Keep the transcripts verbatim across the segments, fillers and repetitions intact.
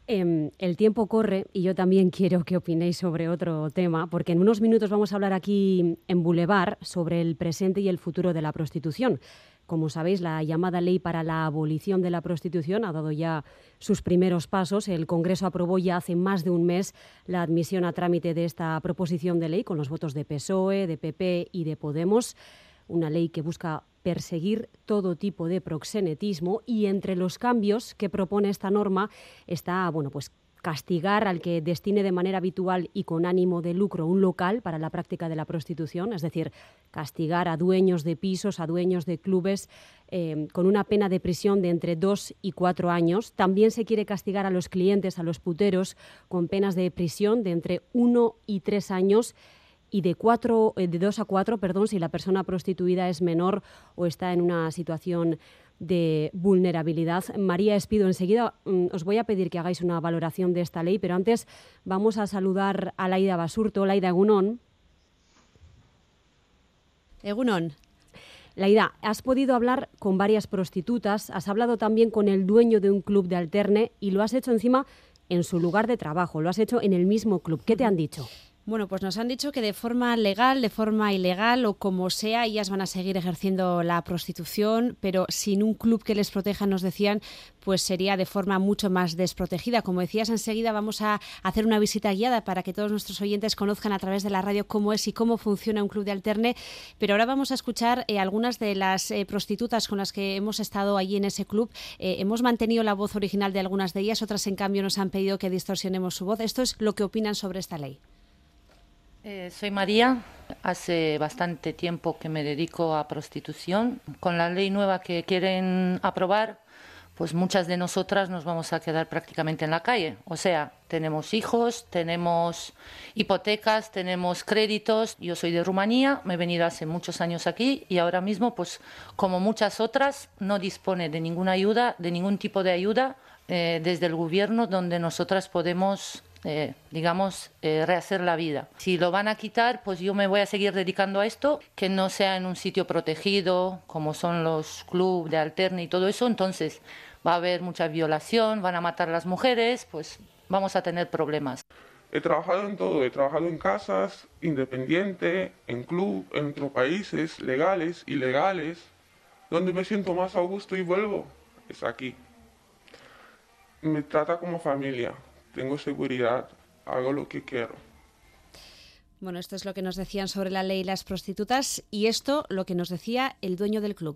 Eh, el tiempo corre y yo también quiero que opinéis sobre otro tema, porque en unos minutos vamos a hablar aquí en Boulevard sobre el presente y el futuro de la prostitución. Como sabéis, la llamada Ley para la Abolición de la Prostitución ha dado ya sus primeros pasos. El Congreso aprobó ya hace más de un mes la admisión a trámite de esta proposición de ley con los votos de P S O E, de P P y de Podemos. Una ley que busca perseguir todo tipo de proxenetismo y entre los cambios que propone esta norma está, bueno, pues castigar al que destine de manera habitual y con ánimo de lucro un local para la práctica de la prostitución, es decir, castigar a dueños de pisos, a dueños de clubes, eh, con una pena de prisión de entre dos y cuatro años. También se quiere castigar a los clientes, a los puteros, con penas de prisión de entre uno y tres años y de, cuatro, de dos a cuatro, perdón, si la persona prostituida es menor o está en una situación de vulnerabilidad. María Espido, enseguida mm, os voy a pedir que hagáis una valoración de esta ley, pero antes vamos a saludar a Laida Basurto. Laida, Egunon. Egunon. Laida, has podido hablar con varias prostitutas, has hablado también con el dueño de un club de alterne y lo has hecho encima en su lugar de trabajo, lo has hecho en el mismo club. ¿Qué te han dicho? Bueno, pues nos han dicho que de forma legal, de forma ilegal o como sea, ellas van a seguir ejerciendo la prostitución, pero sin un club que les proteja, nos decían, pues sería de forma mucho más desprotegida. Como decías, enseguida vamos a hacer una visita guiada para que todos nuestros oyentes conozcan a través de la radio cómo es y cómo funciona un club de alterne, pero ahora vamos a escuchar eh, algunas de las eh, prostitutas con las que hemos estado allí en ese club. Eh, hemos mantenido la voz original de algunas de ellas, otras en cambio nos han pedido que distorsionemos su voz. Esto es lo que opinan sobre esta ley. Eh, soy María, hace bastante tiempo que me dedico a prostitución. Con la ley nueva que quieren aprobar, pues muchas de nosotras nos vamos a quedar prácticamente en la calle. O sea, tenemos hijos, tenemos hipotecas, tenemos créditos. Yo soy de Rumanía, me he venido hace muchos años aquí y ahora mismo, pues como muchas otras, no dispone de ninguna ayuda, de ningún tipo de ayuda eh, desde el gobierno donde nosotras podemos Eh, digamos, eh, rehacer la vida. Si lo van a quitar, pues yo me voy a seguir dedicando a esto, que no sea en un sitio protegido, como son los clubes de alterne y todo eso, entonces va a haber mucha violación, van a matar a las mujeres, pues vamos a tener problemas. He trabajado en todo, he trabajado en casas, independiente, en club, en otros países, legales, ilegales. Donde me siento más a gusto y vuelvo es aquí. Me trata como familia. Tengo seguridad, hago lo que quiero. Bueno, esto es lo que nos decían sobre la ley las prostitutas y esto lo que nos decía el dueño del club.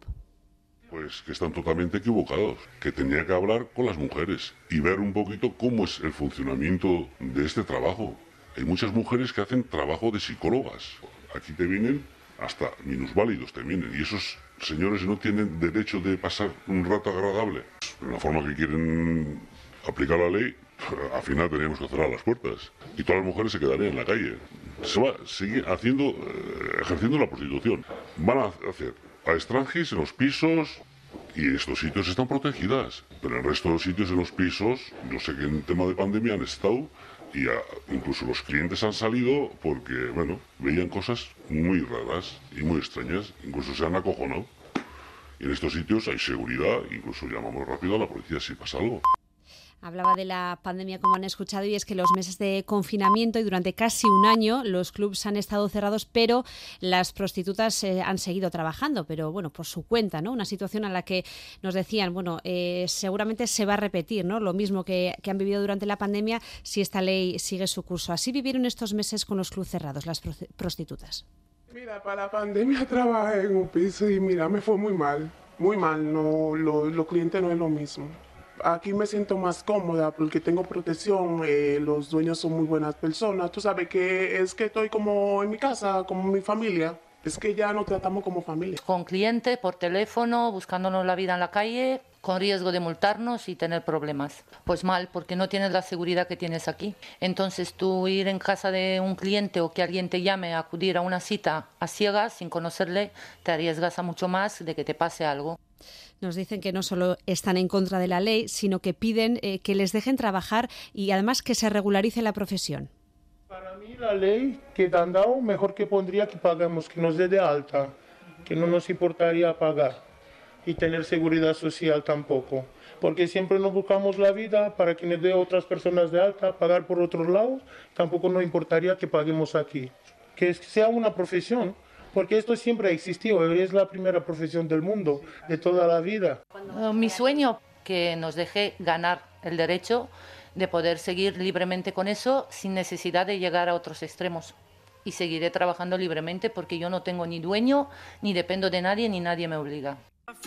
Pues que están totalmente equivocados, que tenía que hablar con las mujeres y ver un poquito cómo es el funcionamiento de este trabajo. Hay muchas mujeres que hacen trabajo de psicólogas. Aquí te vienen hasta minusválidos, te vienen, y esos señores no tienen derecho de pasar un rato agradable. De la forma que quieren aplicar la ley, al final teníamos que cerrar las puertas y todas las mujeres se quedarían en la calle. Se va a seguir haciendo, eh, ejerciendo la prostitución. Van a hacer a extranjeros en los pisos y estos sitios están protegidas, pero en el resto de los sitios en los pisos, yo sé que en tema de pandemia han estado y a, incluso los clientes han salido porque, bueno, veían cosas muy raras y muy extrañas, incluso se han acojonado. Y en estos sitios hay seguridad, incluso llamamos rápido a la policía si pasa algo. Hablaba de la pandemia, como han escuchado, y es que los meses de confinamiento y durante casi un año los clubs han estado cerrados, pero las prostitutas eh, han seguido trabajando, pero bueno, por su cuenta, ¿no? Una situación a la que nos decían, bueno, eh, seguramente se va a repetir, ¿no? Lo mismo que, que han vivido durante la pandemia si esta ley sigue su curso. Así vivieron estos meses con los clubs cerrados, las prostitutas. Mira, para la pandemia trabajé en un piso y mira, me fue muy mal, muy mal, no, lo, los clientes no es lo mismo. Aquí me siento más cómoda porque tengo protección, eh, los dueños son muy buenas personas. Tú sabes que es que estoy como en mi casa, como mi familia. Es que ya nos tratamos como familia. Con clientes, por teléfono, buscándonos la vida en la calle, con riesgo de multarnos y tener problemas. Pues mal, porque no tienes la seguridad que tienes aquí. Entonces tú ir en casa de un cliente o que alguien te llame a acudir a una cita a ciegas, sin conocerle, te arriesgas a mucho más de que te pase algo. Nos dicen que no solo están en contra de la ley, sino que piden eh, que les dejen trabajar y además que se regularice la profesión. Para mí la ley que te han dado, mejor que pondría que paguemos, que nos dé de alta, que no nos importaría pagar y tener seguridad social tampoco. porque siempre nos buscamos la vida para que nos dé otras personas de alta, pagar por otros lados, tampoco nos importaría que paguemos aquí. Que sea una profesión, porque esto siempre ha existido, es la primera profesión del mundo, de toda la vida. Mi sueño, que nos deje ganar el derecho de poder seguir libremente con eso sin necesidad de llegar a otros extremos. Y seguiré trabajando libremente porque yo no tengo ni dueño, ni dependo de nadie, ni nadie me obliga.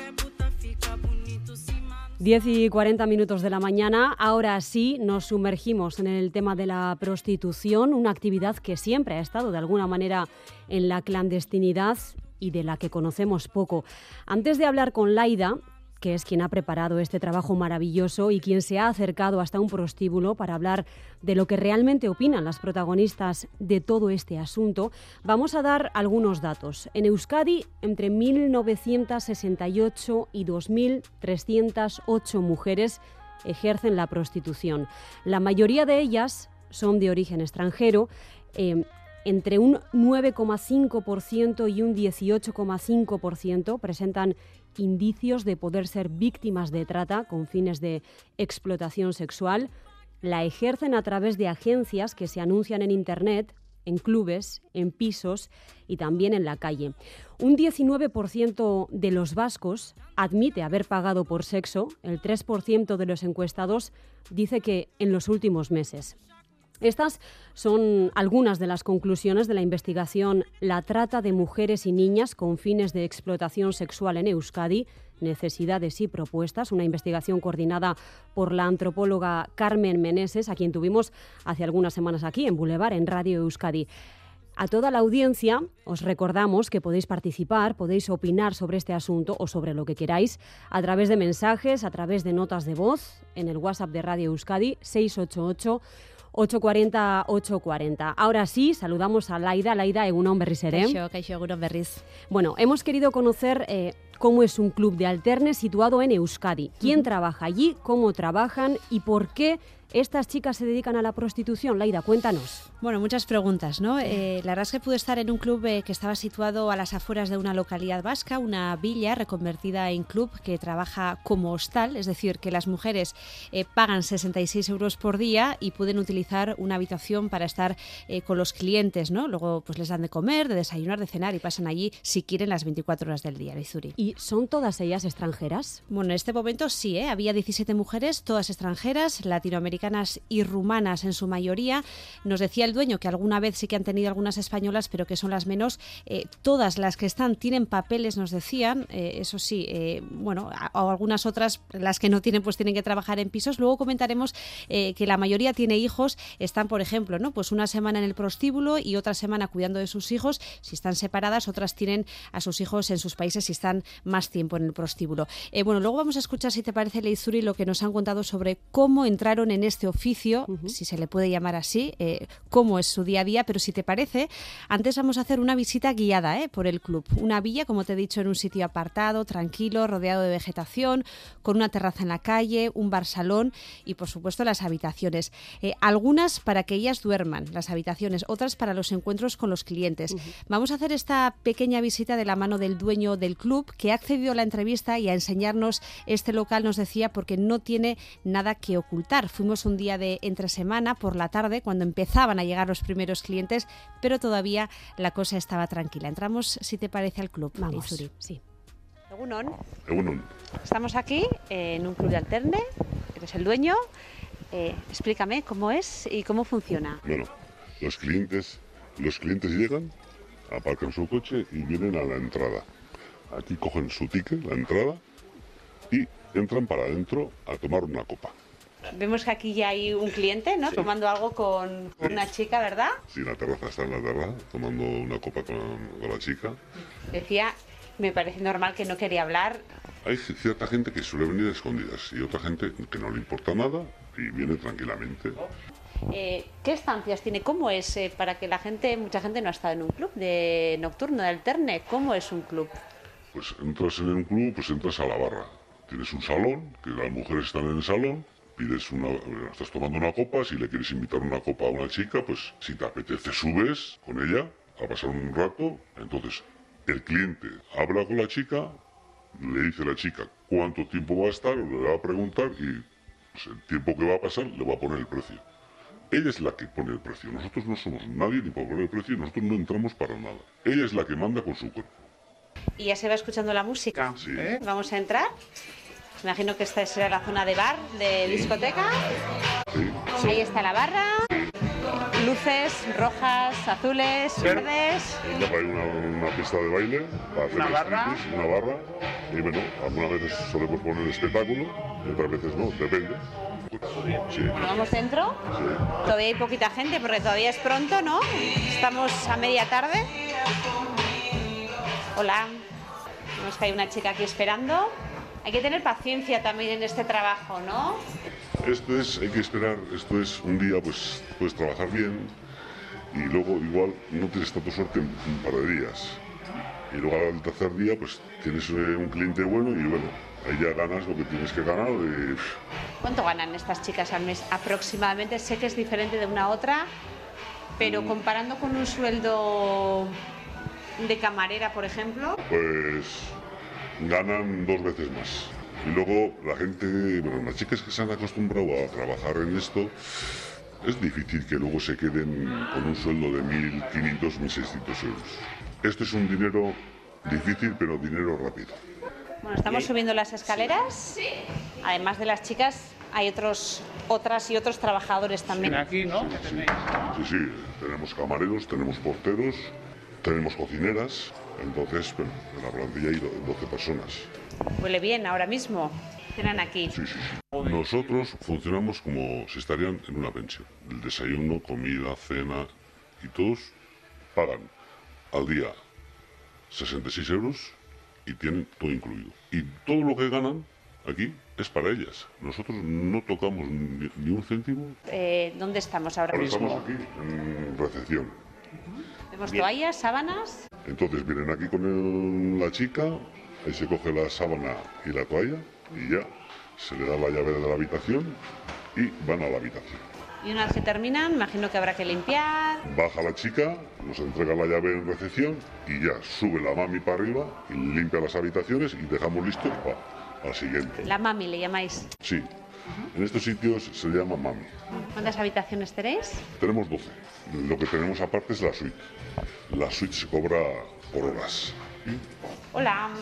diez y cuarenta minutos de la mañana, ahora sí nos sumergimos en el tema de la prostitución, una actividad que siempre ha estado de alguna manera en la clandestinidad y de la que conocemos poco. Antes de hablar con Laida, que es quien ha preparado este trabajo maravilloso y quien se ha acercado hasta un prostíbulo para hablar de lo que realmente opinan las protagonistas de todo este asunto, vamos a dar algunos datos. En Euskadi, entre mil novecientos sesenta y ocho y dos mil trescientas ocho mujeres ejercen la prostitución. La mayoría de ellas son de origen extranjero. Eh, Entre un nueve coma cinco por ciento y un dieciocho coma cinco por ciento presentan indicios de poder ser víctimas de trata con fines de explotación sexual. La ejercen a través de agencias que se anuncian en Internet, en clubes, en pisos y también en la calle. Un diecinueve por ciento de los vascos admite haber pagado por sexo. El tres por ciento de los encuestados dice que en los últimos meses. Estas son algunas de las conclusiones de la investigación La trata de mujeres y niñas con fines de explotación sexual en Euskadi, necesidades y propuestas, una investigación coordinada por la antropóloga Carmen Meneses, a quien tuvimos hace algunas semanas aquí en Boulevard, en Radio Euskadi. A toda la audiencia os recordamos que podéis participar, podéis opinar sobre este asunto o sobre lo que queráis a través de mensajes, a través de notas de voz en el WhatsApp de Radio Euskadi seis ocho ocho, ocho cuatro cero, ocho cuatro cero. Ahora sí, saludamos a Laida. Laida, egunon berriz ere. Kaixo, kaixo, egunon berriz. Bueno, hemos querido conocer eh, cómo es un club de alterne situado en Euskadi. ¿Quién uh-huh. trabaja allí? ¿Cómo trabajan? ¿Y por qué estas chicas se dedican a la prostitución? Laida, cuéntanos. Bueno, muchas preguntas, ¿no? Eh, la verdad es que pude estar en un club eh, que estaba situado a las afueras de una localidad vasca, una villa reconvertida en club que trabaja como hostal, es decir, que las mujeres eh, pagan sesenta y seis euros por día y pueden utilizar una habitación para estar eh, con los clientes, ¿no? Luego pues les dan de comer, de desayunar, de cenar y pasan allí si quieren las veinticuatro horas del día, Lizuri. ¿Y son todas ellas extranjeras? Bueno, en este momento sí, ¿eh? Había diecisiete mujeres, todas extranjeras, latinoamericanas y rumanas en su mayoría. Nos decía el dueño que alguna vez sí que han tenido algunas españolas, pero que son las menos. Eh, todas las que están tienen papeles, nos decían, eh, eso sí, eh, bueno, o algunas otras, las que no tienen, pues tienen que trabajar en pisos. Luego comentaremos eh, que la mayoría tiene hijos, están, por ejemplo, ¿no? Pues una semana en el prostíbulo y otra semana cuidando de sus hijos. Si están separadas, otras tienen a sus hijos en sus países y están más tiempo en el prostíbulo. Eh, bueno, luego vamos a escuchar, si te parece, Leizuri, lo que nos han contado sobre cómo entraron en este oficio, uh-huh. si se le puede llamar así, eh, cómo es su día a día, pero si te parece, antes vamos a hacer una visita guiada eh, por el club. Una villa, como te he dicho, en un sitio apartado, tranquilo, rodeado de vegetación, con una terraza en la calle, un bar-salón y, por supuesto, las habitaciones. Eh, algunas para que ellas duerman, las habitaciones, otras para los encuentros con los clientes. Uh-huh. Vamos a hacer esta pequeña visita de la mano del dueño del club, que ha accedido a la entrevista y a enseñarnos este local, nos decía, porque no tiene nada que ocultar. Fuimos un día de entre semana, por la tarde, cuando empezaban a llegar los primeros clientes, pero todavía la cosa estaba tranquila. Entramos, si te parece, al club. Vamos. Izuri. Sí. Egunon. Egunon. Estamos aquí eh, en un club de alterne. Eres el dueño. Eh, explícame cómo es y cómo funciona. Bueno, los clientes, los clientes llegan, aparcan su coche y vienen a la entrada. Aquí cogen su ticket, la entrada, y entran para adentro a tomar una copa. Vemos que aquí ya hay un cliente, ¿no? Sí. Tomando algo con Sí. una chica, ¿verdad? Sí, la terraza está en la terraza, tomando una copa con, con la chica. Decía, me parece normal que no quería hablar. Hay cierta gente que suele venir a escondidas y otra gente que no le importa nada y viene tranquilamente. Eh, ¿Qué estancias tiene? ¿Cómo es eh, para que la gente, mucha gente no ha estado en un club de nocturno, de alterne? ¿Cómo es un club? Pues entras en un club, pues entras a la barra. Tienes un salón, que las mujeres están en el salón. Pides una, estás tomando una copa, si le quieres invitar una copa a una chica, pues si te apetece subes con ella a pasar un rato. Entonces el cliente habla con la chica, le dice a la chica cuánto tiempo va a estar, le va a preguntar y pues, el tiempo que va a pasar le va a poner el precio. Ella es la que pone el precio, nosotros no somos nadie ni para poner el precio, nosotros no entramos para nada. Ella es la que manda con su cuerpo. ¿Y ya se va escuchando la música? Sí. ¿Vamos a entrar? Imagino que esta será la zona de bar, de discoteca. Sí. Ahí está la barra. Luces rojas, azules, verdes. Luego hay una, una pista de baile para hacer ¿Una barra? striptease, una barra. Y bueno, algunas veces solemos poner espectáculo y otras veces no, depende. Sí. Bueno, vamos dentro. Todavía hay poquita gente porque todavía es pronto, ¿no? Estamos a media tarde. Hola. Vemos que hay una chica aquí esperando. Hay que tener paciencia también en este trabajo, ¿no? Esto es, hay que esperar, esto es un día, pues puedes trabajar bien y luego igual no tienes tanta suerte en un par de días. Y luego al tercer día, pues tienes un cliente bueno y bueno, ahí ya ganas lo que tienes que ganar. Y... ¿Cuánto ganan estas chicas al mes aproximadamente? Sé que es diferente de una a otra, pero comparando con un sueldo de camarera, por ejemplo. Pues ganan dos veces más. Y luego la gente, bueno, las chicas que se han acostumbrado a trabajar en esto, es difícil que luego se queden con un sueldo de mil quinientos, mil seiscientos euros. Esto es un dinero difícil, pero dinero rápido. Bueno, estamos subiendo las escaleras. Además de las chicas, hay otros, otras y otros trabajadores también. Aquí, ¿no? Sí, sí, sí, tenemos camareros, tenemos porteros, tenemos cocineras. Entonces, bueno, en la plantilla hay doce personas. Huele bien ahora mismo. Cenan aquí. Sí, sí, sí. Nosotros funcionamos como si estarían en una pensión. El desayuno, comida, cena y todos pagan al día sesenta y seis euros y tienen todo incluido. Y todo lo que ganan aquí es para ellas. Nosotros no tocamos ni, ni un céntimo. Eh, ¿Dónde estamos ahora Ahora mismo? estamos aquí en recepción. Vemos toallas, sábanas. Entonces vienen aquí con el- la chica, ahí se coge la sábana y la toalla y ya se le da la llave de la habitación y van a la habitación. Y una vez que terminan, imagino que habrá que limpiar. Baja la chica, nos entrega la llave en recepción y ya sube la mami para arriba y limpia las habitaciones y dejamos listo para la siguiente. La mami le llamáis. Sí, en estos sitios se le llama mami. ¿Cuántas habitaciones tenéis? Tenemos doce. Lo que tenemos aparte es la suite. La suite se cobra por horas. Hola.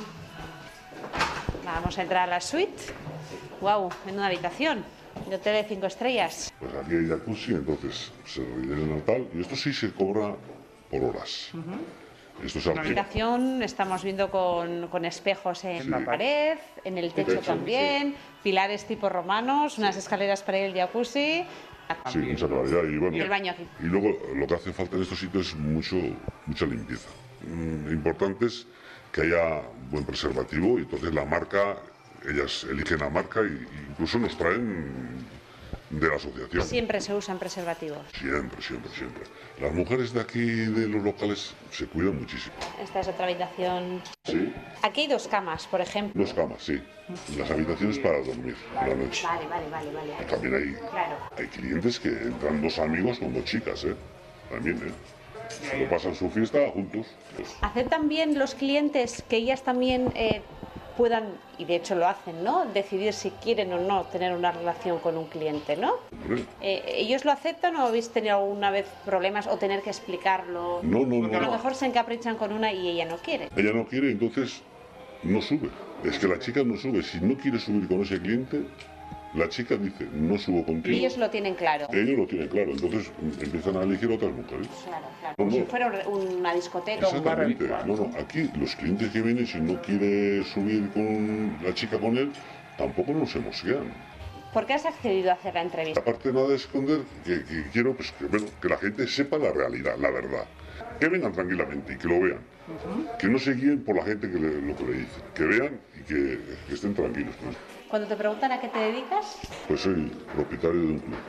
Vamos a entrar a la suite. Wow, en una habitación. De hotel de cinco estrellas. Pues aquí hay jacuzzi, entonces se rellena el tal. Y esto sí se cobra por horas. Esto es La algo. habitación estamos viendo con, con espejos en Sí. la pared, en el techo techo, también, pilares tipo romanos, unas escaleras para ir al jacuzzi. Sí, mucha claridad. Y, bueno, Y el baño aquí. y luego lo que hace falta en estos sitios es mucho, mucha limpieza. Mm, lo importante es que haya buen preservativo y entonces la marca, ellas eligen la marca e incluso nos traen de la asociación. Siempre se usan preservativos. Siempre, siempre, siempre. Las mujeres de aquí, de los locales, se cuidan muchísimo. Esta es otra habitación. Sí, Aquí hay dos camas, por ejemplo. dos camas, sí. Las habitaciones para dormir por la noche. Vale, vale, vale, vale. También hay, Claro. hay clientes que entran dos amigos con dos chicas, ¿eh? También, ¿eh? Se lo pasan su fiesta juntos. Pues, ¿Aceptan bien los clientes que ellas también eh, puedan, y de hecho lo hacen, ¿no? Decidir si quieren o no tener una relación con un cliente, ¿no? hombre, Eh, ¿Ellos lo aceptan o habéis tenido alguna vez problemas o tener que explicarlo? no, no, Porque a lo no. mejor se encaprichan con una y ella no quiere. Ella no quiere, entonces no sube. Es que la chica no sube. Si no quiere subir con ese cliente, la chica dice, no subo contigo. Ellos lo tienen claro. Ellos lo tienen claro. Entonces empiezan a elegir otras mujeres. Claro, claro. No, Como si no. fuera un- una discoteca. Exactamente. No, no. Aquí los clientes que vienen, si no quiere subir con la chica con él, tampoco nos emocionan. ¿Por qué has accedido a hacer la entrevista? Aparte nada de esconder, que, que quiero pues, que, bueno, que la gente sepa la realidad, la verdad. Que vengan tranquilamente y que lo vean. Que no se guíen por la gente que le- lo que le dicen. Que vean y que, que estén tranquilos. Pues, Cuando te preguntan a qué te dedicas, pues soy propietario de un club.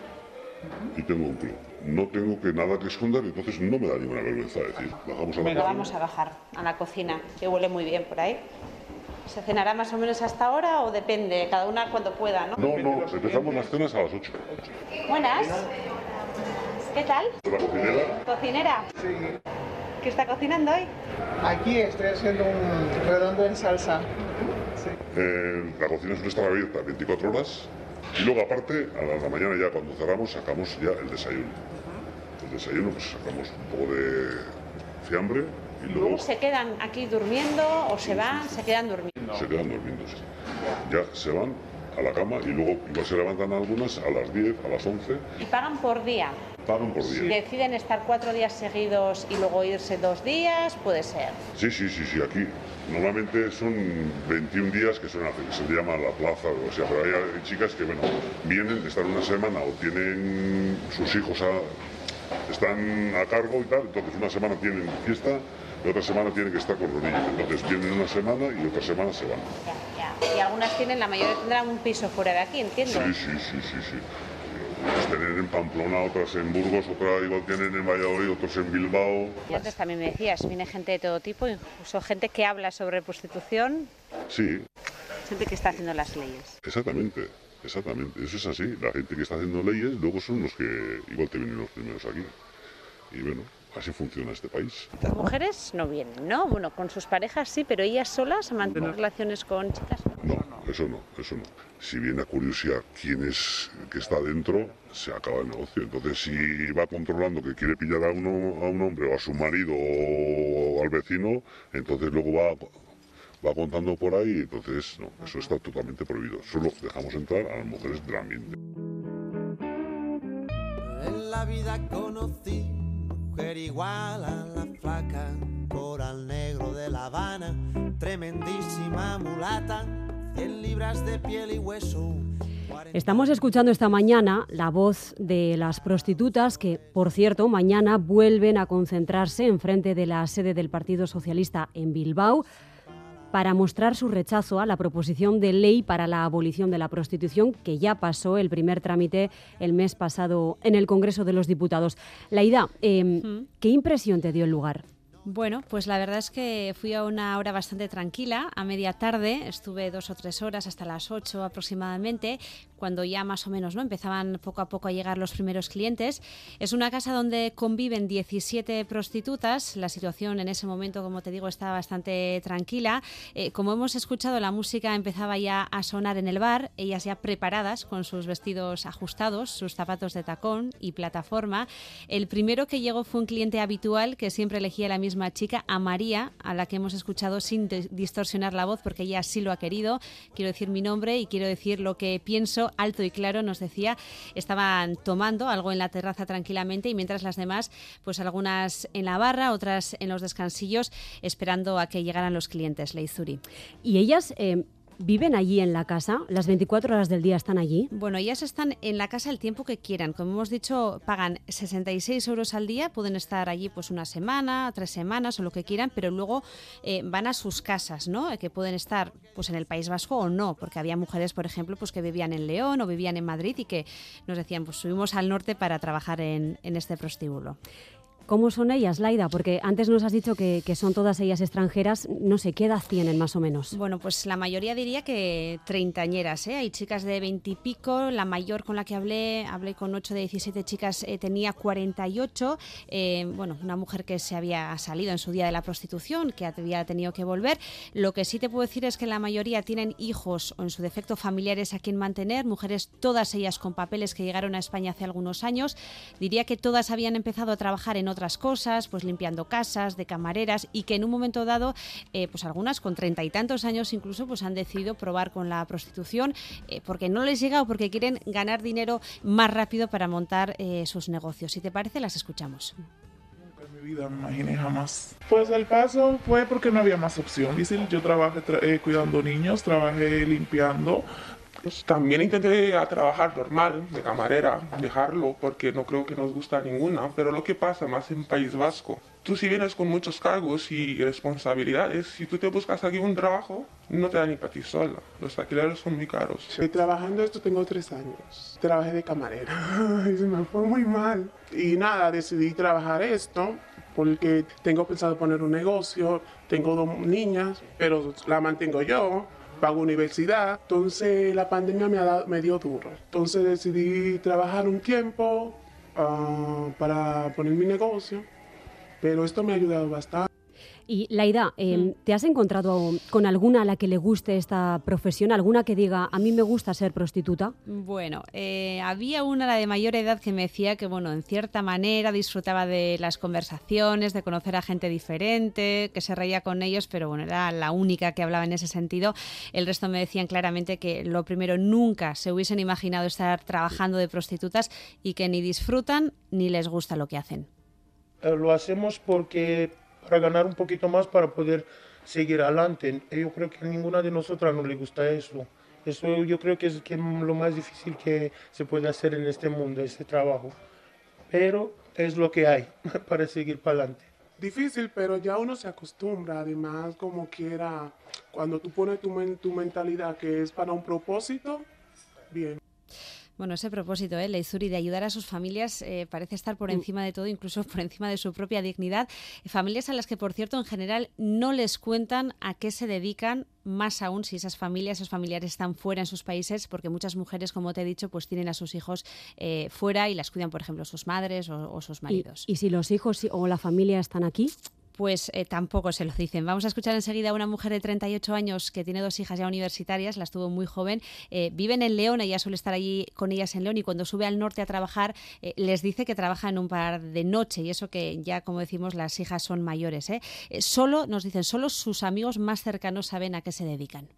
Y tengo un club. No tengo que nada que esconder, entonces no me da ninguna vergüenza decir. Bajamos a la venga, cocina. vamos a bajar a la cocina, que huele muy bien por ahí. ¿Se cenará más o menos hasta ahora o depende? Cada una cuando pueda, ¿no? No, no, empezamos las cenas a las ocho. Buenas. ¿Qué tal? ¿La cocinera? ¿Cocinera? Sí, ¿Qué está cocinando hoy? aquí estoy haciendo un redondo en salsa. Sí. Eh, la cocina suele estar abierta veinticuatro horas y luego aparte, a la, a la mañana ya cuando cerramos, sacamos ya el desayuno. El desayuno pues sacamos un poco de fiambre y luego... ¿Se quedan aquí durmiendo o se van? ¿Se quedan durmiendo? Se quedan durmiendo, sí. Ya se van a la cama y luego igual se levantan algunas a las diez, a las once. ¿Y pagan por día? Pagan por día. ¿Deciden estar cuatro días seguidos y luego irse dos días? Puede ser. Sí, sí, sí, sí, aquí normalmente son veintiún días que son, que se llama la plaza, o sea, pero hay chicas que, bueno, vienen, están una semana o tienen sus hijos, a, están a cargo y tal, entonces una semana tienen fiesta y otra semana tienen que estar con los niños, entonces vienen una semana y otra semana se van. Ya, ya. Y algunas tienen, la mayoría tendrán un piso fuera de aquí, entiendo. Sí, sí, sí, sí, sí. Unas tienen en Pamplona, otras en Burgos, otras igual tienen en Valladolid, otros en Bilbao. Y antes también me decías, viene gente de todo tipo, incluso gente que habla sobre prostitución. Sí. Gente que está haciendo las leyes. Exactamente, exactamente. Eso es así. La gente que está haciendo leyes luego son los que igual te vienen los primeros aquí. Y bueno, así funciona este país. Las mujeres no vienen, ¿no? Bueno, con sus parejas sí, pero ellas solas mantienen relaciones con chicas. No, eso no, eso no. Si viene a curiosidad quién es que está dentro, se acaba el negocio. Entonces, si va controlando que quiere pillar a, uno, a un hombre o a su marido o al vecino, entonces luego va, va contando por ahí. Entonces, no, eso está totalmente prohibido. Solo dejamos entrar a las mujeres del ambiente. En la vida conocí mujer igual a la flaca, coral negro de La Habana, tremendísima mulata, cien libras de piel y hueso. Estamos escuchando esta mañana la voz de las prostitutas que, por cierto, mañana vuelven a concentrarse enfrente de la sede del Partido Socialista en Bilbao para mostrar su rechazo a la proposición de ley para la abolición de la prostitución, que ya pasó el primer trámite el mes pasado en el Congreso de los Diputados. Laida, eh, uh-huh. ¿qué impresión te dio el lugar? Bueno, pues la verdad es que fui a una hora bastante tranquila, a media tarde, estuve dos o tres horas hasta las ocho aproximadamente, cuando ya más o menos no empezaban poco a poco a llegar los primeros clientes. Es una casa donde conviven diecisiete prostitutas, la situación en ese momento, como te digo, estaba bastante tranquila. Eh, como hemos escuchado, la música empezaba ya a sonar en el bar, ellas ya preparadas con sus vestidos ajustados, sus zapatos de tacón y plataforma. El primero que llegó fue un cliente habitual que siempre elegía la misma chica, a María, a la que hemos escuchado sin distorsionar la voz, porque ella sí lo ha querido. Quiero decir mi nombre y quiero decir lo que pienso alto y claro, nos decía. Estaban tomando algo en la terraza tranquilamente y mientras las demás, pues algunas en la barra, otras en los descansillos, esperando a que llegaran los clientes, Leizuri. ¿Y ellas eh, viven allí en la casa? ¿Las veinticuatro horas del día están allí? Bueno, ellas están en la casa el tiempo que quieran. Como hemos dicho, pagan sesenta y seis euros al día, pueden estar allí pues una semana, tres semanas o lo que quieran, pero luego eh, van a sus casas, ¿no? Que pueden estar pues en el País Vasco o no, porque había mujeres, por ejemplo, pues que vivían en León o vivían en Madrid y que nos decían, pues subimos al norte para trabajar en, en este prostíbulo. ¿Cómo son ellas, Laida? Porque antes nos has dicho que, que son todas ellas extranjeras. No sé, ¿qué edad tienen más o menos? Bueno, pues la mayoría diría que treintañeras, ¿eh? Hay chicas de veintipico, la mayor con la que hablé, hablé con ocho de diecisiete chicas, eh, tenía cuarenta y ocho. Eh, bueno, una mujer que se había salido en su día de la prostitución, que había tenido que volver. Lo que sí te puedo decir es que la mayoría tienen hijos o en su defecto familiares a quien mantener, mujeres todas ellas con papeles que llegaron a España hace algunos años. Diría que todas habían empezado a trabajar en otras otras cosas, pues limpiando casas, de camareras, y que en un momento dado, eh, pues algunas con treinta y tantos años incluso, pues han decidido probar con la prostitución eh, porque no les llega o porque quieren ganar dinero más rápido para montar eh, sus negocios. Si te parece, las escuchamos. Nunca en mi vida me imaginé jamás. Pues el paso fue porque no había más opción. Yo trabajé tra- eh, cuidando niños, trabajé limpiando. También intenté a trabajar normal, de camarera, dejarlo, porque no creo que nos gusta ninguna, pero lo que pasa más en País Vasco, tú si vienes con muchos cargos y responsabilidades, si tú te buscas aquí un trabajo, no te da ni para ti sola, los alquileres son muy caros. Estoy trabajando esto, tengo tres años, trabajé de camarera, y se me fue muy mal. Y nada, decidí trabajar esto, porque tengo pensado poner un negocio, tengo dos niñas, pero la mantengo yo. Pago universidad, entonces la pandemia me, ha dado, me dio duro. Entonces decidí trabajar un tiempo uh, para poner mi negocio, pero esto me ha ayudado bastante. Y Laida, eh, mm. ¿te has encontrado con alguna a la que le guste esta profesión? ¿Alguna que diga, a mí me gusta ser prostituta? Bueno, eh, había una, la de mayor edad, que me decía que, bueno, en cierta manera disfrutaba de las conversaciones, de conocer a gente diferente, que se reía con ellos, pero bueno, era la única que hablaba en ese sentido. El resto me decían claramente que, lo primero, nunca se hubiesen imaginado estar trabajando de prostitutas y que ni disfrutan ni les gusta lo que hacen. Eh, lo hacemos porque... para ganar un poquito más para poder seguir adelante. Yo creo que a ninguna de nosotras no le gusta eso. Eso yo creo que es que lo más difícil que se puede hacer en este mundo, este trabajo. Pero es lo que hay para seguir para adelante. Difícil, pero ya uno se acostumbra. Además, como quiera, cuando tú pones tu, men- tu mentalidad que es para un propósito, bien. Bueno, ese propósito, ¿eh? Leizuri, de ayudar a sus familias eh, parece estar por encima de todo, incluso por encima de su propia dignidad. Familias a las que, por cierto, en general no les cuentan a qué se dedican, más aún si esas familias, esos familiares están fuera en sus países, porque muchas mujeres, como te he dicho, pues tienen a sus hijos eh, fuera y las cuidan, por ejemplo, sus madres o, o sus maridos. ¿Y, y si los hijos o la familia están aquí? Pues eh, tampoco se lo dicen. Vamos a escuchar enseguida a una mujer de treinta y ocho años que tiene dos hijas ya universitarias, las tuvo muy joven, eh, viven en León, ella suele estar allí con ellas en León y cuando sube al norte a trabajar eh, les dice que trabaja en un bar de noche y eso que ya, como decimos, las hijas son mayores. ¿eh? Eh, solo, nos dicen, solo sus amigos más cercanos saben a qué se dedican.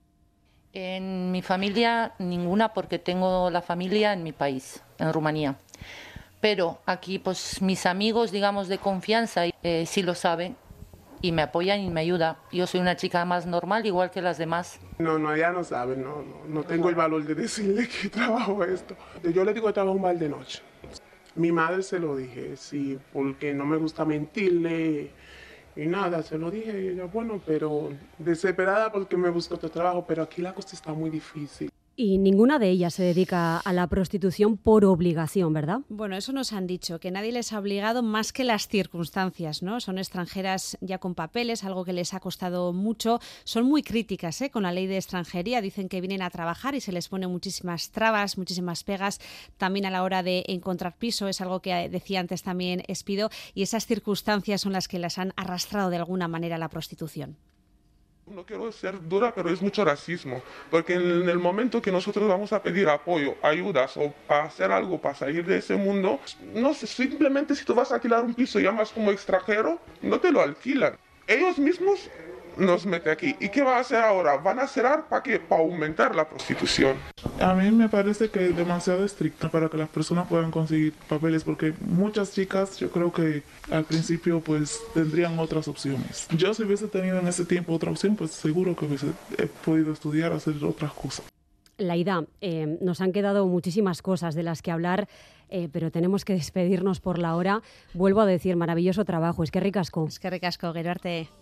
En mi familia ninguna, porque tengo la familia en mi país, en Rumanía. Pero aquí pues mis amigos, digamos, de confianza eh, sí lo saben. Y me apoyan y me ayudan. Yo soy una chica más normal, igual que las demás. No, no, ella no sabe, no, no, no tengo el valor de decirle que trabajo esto. Yo le digo que trabajo un bar de noche. Mi madre se lo dije, sí, porque no me gusta mentirle y nada, se lo dije. Y ella, bueno, pero desesperada porque me busco otro trabajo, pero aquí la cosa está muy difícil. Y ninguna de ellas se dedica a la prostitución por obligación, ¿verdad? Bueno, eso nos han dicho, que nadie les ha obligado más que las circunstancias, ¿no? Son extranjeras ya con papeles, algo que les ha costado mucho. Son muy críticas ¿eh? con la ley de extranjería. Dicen que vienen a trabajar y se les pone muchísimas trabas, muchísimas pegas. También a la hora de encontrar piso, es algo que decía antes también Espido. Y esas circunstancias son las que las han arrastrado de alguna manera a la prostitución. No quiero ser dura, pero es mucho racismo, porque en el momento que nosotros vamos a pedir apoyo, ayudas o para hacer algo para salir de ese mundo, no sé, simplemente si tú vas a alquilar un piso y llamas como extranjero, no te lo alquilan. Ellos mismos nos meten aquí. ¿Y qué va a hacer ahora? ¿Van a cerrar para qué? Para aumentar la prostitución. A mí me parece que es demasiado estricta para que las personas puedan conseguir papeles, porque muchas chicas, yo creo que al principio pues tendrían otras opciones. Yo si hubiese tenido en ese tiempo otra opción, pues seguro que hubiese he podido estudiar, hacer otras cosas. Laida, eh, nos han quedado muchísimas cosas de las que hablar, eh, pero tenemos que despedirnos por la hora. Vuelvo a decir, maravilloso trabajo. Es que ricasco. Es que ricasco, Gero arte.